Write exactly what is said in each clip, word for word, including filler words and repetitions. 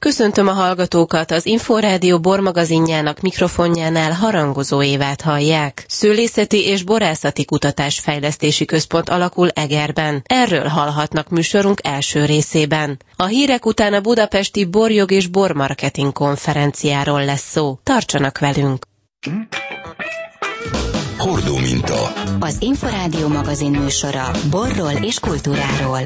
Köszöntöm a hallgatókat, az Inforádió bormagazinjának mikrofonjánál Harangozó Évát hallják. Szőlészeti és borászati kutatásfejlesztési központ alakul Egerben. Erről hallhatnak műsorunk első részében. A hírek után a budapesti borjog és bormarketing konferenciáról lesz szó. Tartsanak velünk! Hordó minta. Az Inforádió magazin műsora borról és kultúráról.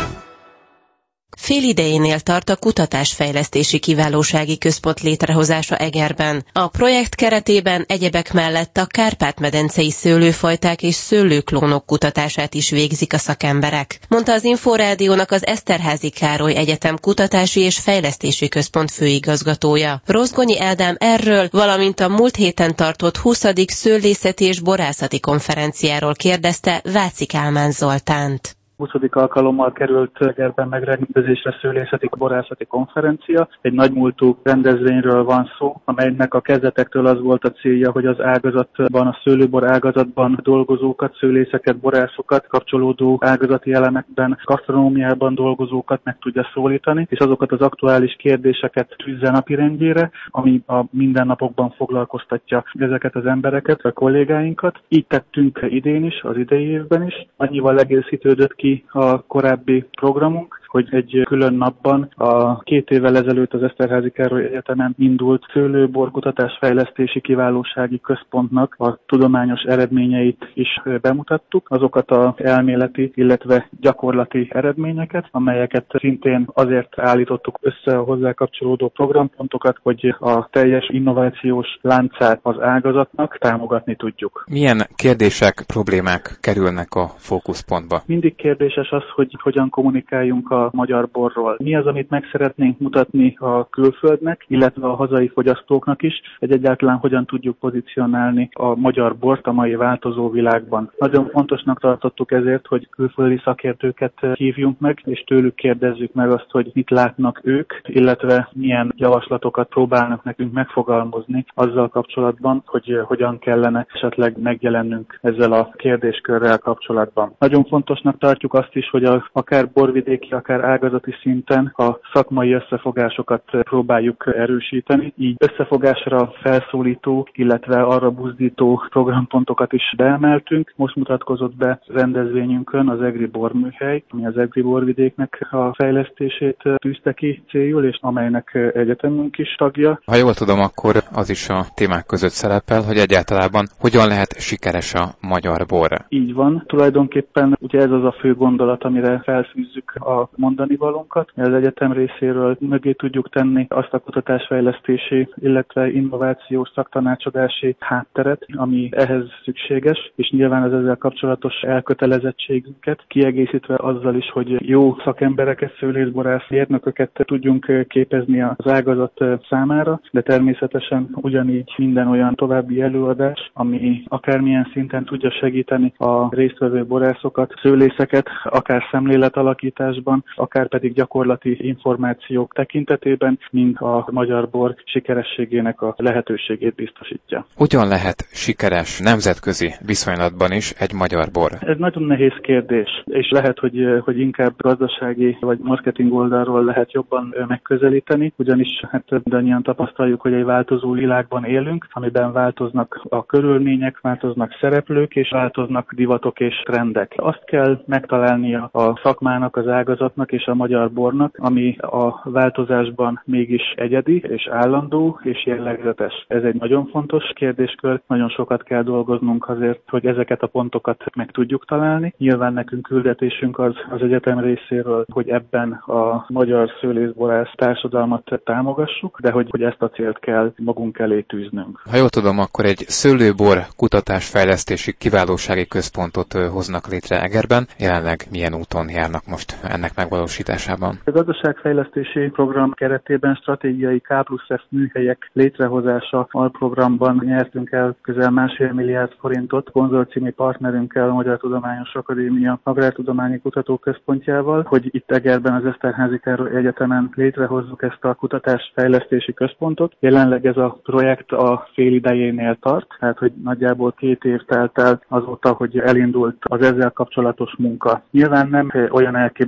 Fél idejénél tart a Kutatásfejlesztési Kiválósági Központ létrehozása Egerben. A projekt keretében egyebek mellett a kárpát-medencei szőlőfajták és szőlőklónok kutatását is végzik a szakemberek, mondta az Inforádiónak az Eszterházy Károly Egyetem Kutatási és Fejlesztési Központ főigazgatója. Rozgonyi Ádám erről, valamint a múlt héten tartott huszadik szőlészeti és borászati konferenciáról kérdezte Váci Kálmán Zoltánt. huszadik alkalommal került Egerben megrendezésre szőlészeti borászati konferencia. Egy nagymúltú rendezvényről van szó, amelynek a kezdetektől az volt a célja, hogy az ágazatban, a szőlőbor ágazatban dolgozókat, szőlészeket, borászokat, kapcsolódó ágazati elemekben, gasztronómiában dolgozókat meg tudja szólítani, és azokat az aktuális kérdéseket tűzze napirendjére, ami a mindennapokban foglalkoztatja ezeket az embereket, a kollégáinkat. Így tettünk idén is, az idei évben is. Annyival egészítődött ki a korábbi programunk, hogy egy külön napban a két évvel ezelőtt az Eszterházy Károly Egyetemen indult szőlőborkutatás-fejlesztési kiválósági központnak a tudományos eredményeit is bemutattuk, azokat az elméleti, illetve gyakorlati eredményeket, amelyeket szintén azért állítottuk össze a hozzá kapcsolódó programpontokat, hogy a teljes innovációs láncát az ágazatnak támogatni tudjuk. Milyen kérdések, problémák kerülnek a fókuszpontba? Mindig kérdéses az, hogy hogyan kommunikáljunk a a magyar borról. Mi az, amit meg szeretnénk mutatni a külföldnek, illetve a hazai fogyasztóknak is, hogy egyáltalán hogyan tudjuk pozícionálni a magyar bort a mai változó világban. Nagyon fontosnak tartottuk ezért, hogy külföldi szakértőket hívjunk meg, és tőlük kérdezzük meg azt, hogy mit látnak ők, illetve milyen javaslatokat próbálnak nekünk megfogalmazni azzal kapcsolatban, hogy hogyan kellene esetleg megjelennünk ezzel a kérdéskörrel kapcsolatban. Nagyon fontosnak tartjuk azt is, hogy a, akár borvidéki, akár ágazati szinten a szakmai összefogásokat próbáljuk erősíteni. Így összefogásra felszólító, illetve arra buzdító programpontokat is beemeltünk. Most mutatkozott be rendezvényünkön az Egri Borműhely, ami az Egri borvidéknek a fejlesztését tűzte ki céljul, és amelynek egyetemünk is tagja. Ha jól tudom, akkor az is a témák között szerepel, hogy egyáltalán hogyan lehet sikeres a magyar bor. Így van. Tulajdonképpen ugye ez az a fő gondolat, amire felfűzzük a mondani valónkat. Az egyetem részéről mögé tudjuk tenni azt a kutatásfejlesztési, illetve innovációs szaktanácsadási hátteret, ami ehhez szükséges, és nyilván az ezzel kapcsolatos elkötelezettségünket kiegészítve azzal is, hogy jó szakembereket, szőlészborász mérnököket tudjunk képezni az ágazat számára, de természetesen ugyanígy minden olyan további előadás, ami akármilyen szinten tudja segíteni a résztvevő borászokat, szőlészeket, akár szemléletalakításban, akár pedig gyakorlati információk tekintetében, mind a magyar bor sikerességének a lehetőségét biztosítja. Hogyan lehet sikeres nemzetközi viszonylatban is egy magyar bor? Ez nagyon nehéz kérdés, és lehet, hogy, hogy inkább gazdasági vagy marketing oldalról lehet jobban megközelíteni, ugyanis hát mindannyian tapasztaljuk, hogy egy változó világban élünk, amiben változnak a körülmények, változnak szereplők, és változnak divatok és trendek. Azt kell megtalálnia a szakmának, az ágazatnak és a magyar bornak, ami a változásban mégis egyedi és állandó és jellegzetes. Ez egy nagyon fontos kérdéskör, nagyon sokat kell dolgoznunk azért, hogy ezeket a pontokat meg tudjuk találni. Nyilván nekünk küldetésünk az az egyetem részéről, hogy ebben a magyar szőlészborász társadalmat támogassuk, de hogy, hogy ezt a célt kell magunk elé tűznünk. Ha jól tudom, akkor egy szőlőbor kutatásfejlesztési kiválósági központot hoznak létre Egerben. Jelenleg milyen úton járnak most ennek megvalósításában? A gazdaságfejlesztési program keretében stratégiai K plusz F műhelyek létrehozása alprogramban nyertünk el közel másfél milliárd forintot konzorciumi partnerünkkel, a Magyar Tudományos Akadémia Agrártudományi Kutatóközpontjával, hogy itt Egerben az Eszterházy Károly Egyetemen létrehozzuk ezt a kutatásfejlesztési központot. Jelenleg ez a projekt a fél idejénél tart, tehát hogy nagyjából két év telt el azóta, hogy elindult az ezzel kapcsolatos munka. Nyilván nem olyan elképzelésről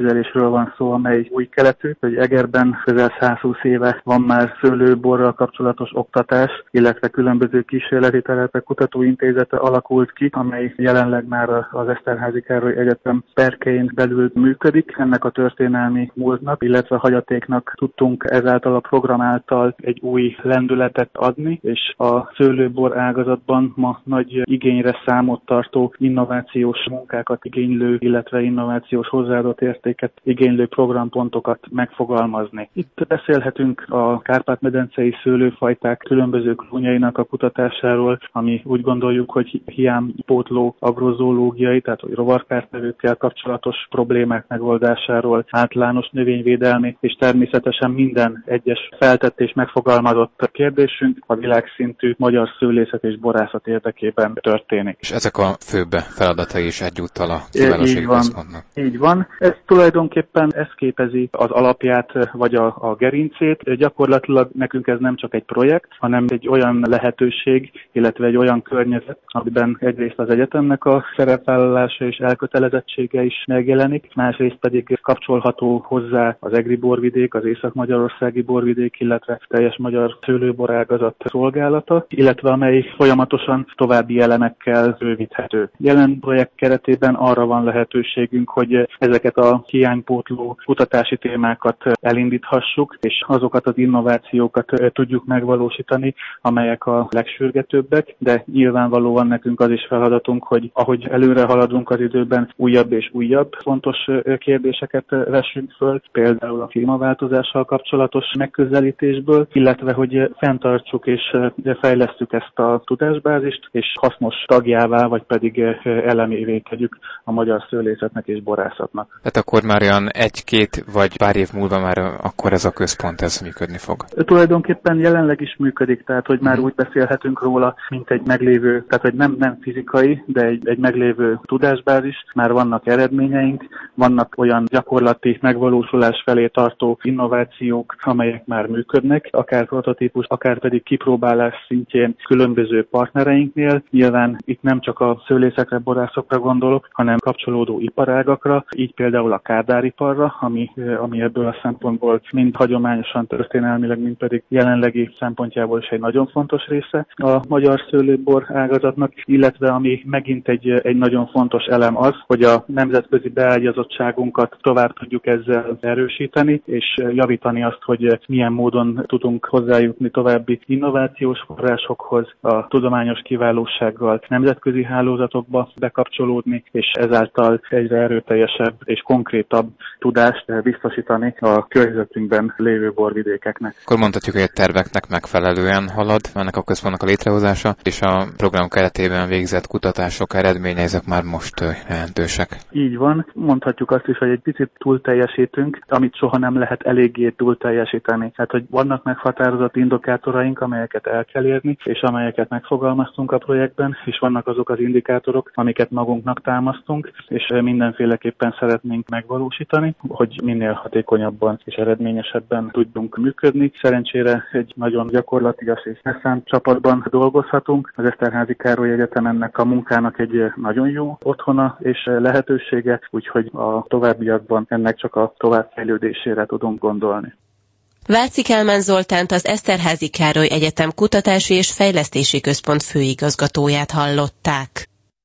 van szó, amely új keletű, hogy Egerben közel százhúsz éve van már szőlőborral kapcsolatos oktatás, illetve különböző kísérleti területek kutatóintézete alakult ki, amely jelenleg már az Eszterházy Károly Egyetem perkein belül működik. Ennek a történelmi múltnak, illetve hagyatéknak tudtunk ezáltal a program által egy új lendületet adni, és a szőlőbor ágazatban ma nagy igényre számot tartó innovációs munkákat igénylő, illetve innovációs hozzáadott értéket igénylő programpontokat megfogalmazni. Itt beszélhetünk a Kárpát-medencei szőlőfajták különböző klónjainak a kutatásáról, ami úgy gondoljuk, hogy hiánypótló agrozoológiai, tehát hogy rovarkártevőkkel kapcsolatos problémák megoldásáról, általános növényvédelmi, és természetesen minden egyes feltett és megfogalmazott kérdésünk a világszintű magyar szőlészet és borászat érdekében történik. És ezek a főbb feladatai is egyúttal a kiválósági központnak. Így van. Ez tulajdonképpen ez képezi az alapját, vagy a, a gerincét. Gyakorlatilag nekünk ez nem csak egy projekt, hanem egy olyan lehetőség, illetve egy olyan környezet, amiben egyrészt az egyetemnek a szerepvállalása és elkötelezettsége is megjelenik, másrészt pedig kapcsolható hozzá az egri borvidék, az észak-magyarországi borvidék, illetve teljes magyar szőlőborágazat szolgálata, illetve amely folyamatosan további elemekkel bővíthető. Jelen projekt keretében arra van lehetőségünk, hogy ezeket a hiánypótló kutatási témákat elindíthassuk, és azokat az innovációkat tudjuk megvalósítani, amelyek a legsürgetőbbek, de nyilvánvalóan nekünk az is feladatunk, hogy ahogy előre haladunk az időben, újabb és újabb fontos kérdéseket vessünk föl, például a klímaváltozással kapcsolatos megközelítésből, illetve hogy fenntartsuk és fejlesztjük ezt a tudásbázist, és hasznos tagjává, vagy pedig elemévé tegyük a magyar szőlészetnek és borászatnak. Tehát akkor már olyan egy-két vagy pár év múlva már akkor ez a központ ez működni fog? Tulajdonképpen jelenleg is működik, tehát hogy már úgy beszélhetünk róla, mint egy meglévő, tehát hogy nem, nem fizikai, de egy, egy meglévő tudásbázis, már vannak eredményeink, vannak olyan gyakorlati megvalósulás felé tartó innovációk, amelyek már működnek, akár prototípus, akár pedig kipróbálás szintjén különböző partnereinknél. Nyilván itt nem csak a szőlészekre, borászokra gondolok, hanem kapcsolódó iparágakra, így például a kárdáriparra, ami, ami ebből a szempontból mind hagyományosan, történelmileg, mind pedig jelenlegi szempontjából is egy nagyon fontos része a magyar szőlőbor ágazatnak, illetve ami megint egy, egy nagyon fontos elem az, hogy a nemzetközi beágyazottságunkat tovább tudjuk ezzel erősíteni, és javítani azt, hogy milyen módon tudunk hozzájutni további innovációs forrásokhoz, a tudományos kiválósággal nemzetközi hálózatokba bekapcsolódni, és ezáltal egyre erőteljesebb és konkrétabb tudást biztosítani a környezetünkben lévő borvidékeknek. Akkor mondhatjuk, hogy a terveknek megfelelően halad ennek a központnak a létrehozása, és a program keretében végzett kutatások eredményei ezek már most jelentősek. Így van. Mondhatjuk azt is, hogy egy picit túl teljesítünk, amit soha nem lehet eléggé túl teljesíteni. Tehát, hogy vannak meghatározott indikátoraink, amelyeket el kell érni, és amelyeket megfogalmaztunk a projektben, és vannak azok az indikátorok, amiket magunknak támasztunk, és mindenféleképpen szeretnénk megvalósítani, hogy minél hatékonyabban és eredményesebben tudjunk működni. Szerencsére egy nagyon gyakorlatias és elszánt csapatban dolgozhatunk. Az Eszterházy Károly Egyetem ennek a munkának egy nagyon jó otthona és lehetősége, úgyhogy a továbbiakban ennek csak a továbbfejlődésére tudunk gondolni. Váci Kálmán Zoltánt, az Eszterházy Károly Egyetem Kutatási és Fejlesztési Központ főigazgatóját hallották.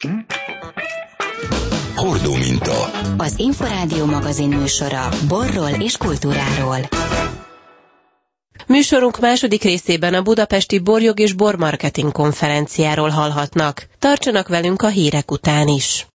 Hordó minta. Az Inforádió magazin műsora borról és kultúráról. Műsorunk második részében a budapesti borjog és bormarketing konferenciáról hallhatnak. Tartsanak velünk a hírek után is.